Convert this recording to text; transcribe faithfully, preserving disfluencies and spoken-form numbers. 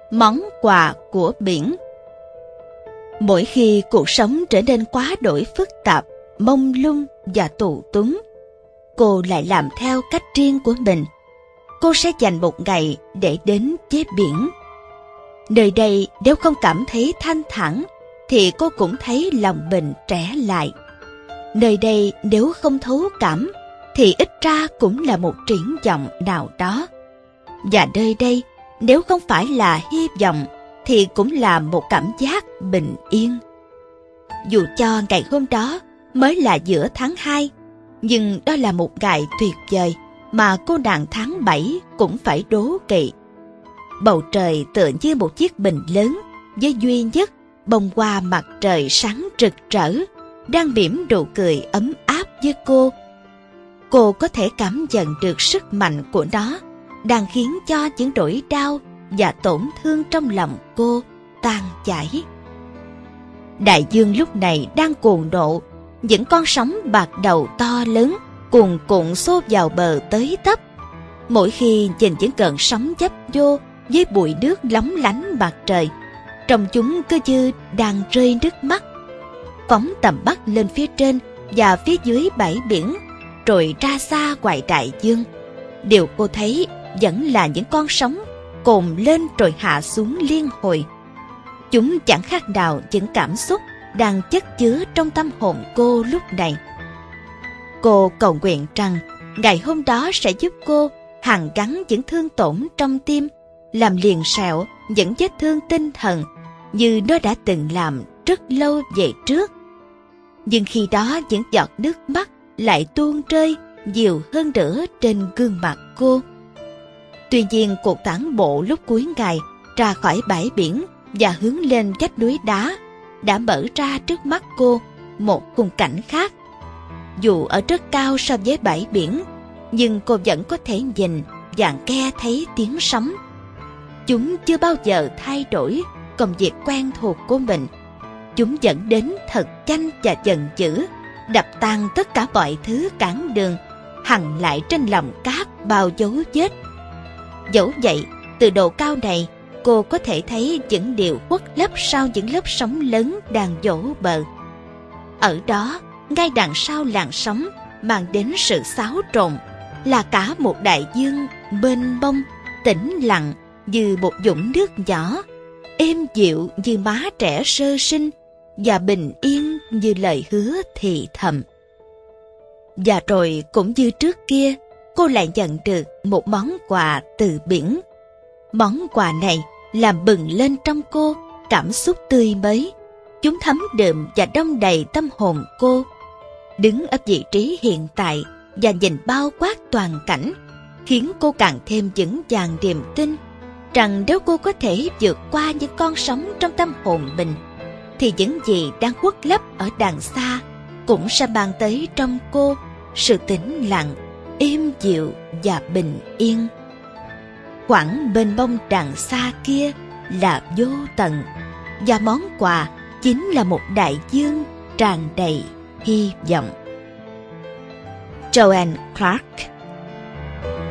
Món quà của biển. Mỗi khi cuộc sống trở nên quá đổi phức tạp, mông lung và tù túng, cô lại làm theo cách riêng của mình. Cô sẽ dành một ngày để đến với biển. Nơi đây nếu không cảm thấy thanh thản, thì cô cũng thấy lòng mình trẻ lại. Nơi đây nếu không thấu cảm, thì ít ra cũng là một triển vọng nào đó. Và nơi đây nếu không phải là hy vọng, thì cũng là một cảm giác bình yên. Dù cho ngày hôm đó mới là giữa tháng hai, nhưng đó là một ngày tuyệt vời mà cô nàng tháng bảy cũng phải đố kỵ. Bầu trời tựa như một chiếc bình lớn, với duy nhất bông hoa mặt trời sáng rực rỡ, đang mỉm nụ cười ấm áp với cô. Cô có thể cảm nhận được sức mạnh của nó, đang khiến cho những nỗi đau và tổn thương trong lòng cô tan chảy. Đại dương lúc này đang cuồng nộ, những con sóng bạc đầu to lớn cuồn cuộn xô vào bờ tới tấp. Mỗi khi nhìn những cơn sóng dấp vô với bụi nước lóng lánh mặt trời, trông chúng cứ như đang rơi nước mắt. Phóng tầm mắt lên phía trên và phía dưới bãi biển, rồi ra xa ngoài đại dương, điều cô thấy vẫn là những con sóng cồn lên rồi hạ xuống liên hồi. Chúng chẳng khác nào những cảm xúc đang chất chứa trong tâm hồn cô lúc này. Cô cầu nguyện rằng ngày hôm đó sẽ giúp cô hàn gắn những thương tổn trong tim, làm liền sẹo những vết thương tinh thần như nó đã từng làm rất lâu về trước. Nhưng khi đó những giọt nước mắt lại tuôn rơi nhiều hơn nữa trên gương mặt cô. Tuy nhiên cuộc tản bộ lúc cuối ngày ra khỏi bãi biển và hướng lên vách núi đá đã mở ra trước mắt cô một khung cảnh khác. Dù ở rất cao so với bãi biển, nhưng cô vẫn có thể nhìn và nghe thấy tiếng sóng. Chúng chưa bao giờ thay đổi công việc quen thuộc của mình. Chúng dẫn đến thật nhanh và giận dữ, đập tan tất cả mọi thứ cản đường, hằn lại trên lòng cát bao dấu vết. Dẫu vậy, từ độ cao này, cô có thể thấy những điều khuất lấp sau những lớp sóng lớn đang vỗ bờ. Ở đó, ngay đằng sau làn sóng mang đến sự xáo trộn, là cả một đại dương mênh mông, tĩnh lặng như một vũng nước nhỏ, êm dịu như má trẻ sơ sinh và bình yên như lời hứa thì thầm. Và rồi cũng như trước kia, cô lại nhận được một món quà từ biển. Món quà này làm bừng lên trong cô cảm xúc tươi mới. Chúng thấm đượm và đong đầy tâm hồn cô. Đứng ở vị trí hiện tại và nhìn bao quát toàn cảnh, khiến cô càng thêm vững vàng niềm tin rằng nếu cô có thể vượt qua những con sóng trong tâm hồn mình, thì những gì đang khuất lấp ở đằng xa cũng sẽ mang tới trong cô sự tĩnh lặng, êm dịu và bình yên. Khoảng mênh mông đằng xa kia là vô tận, và món quà chính là một đại dương tràn đầy hy vọng. Joanne Clarke.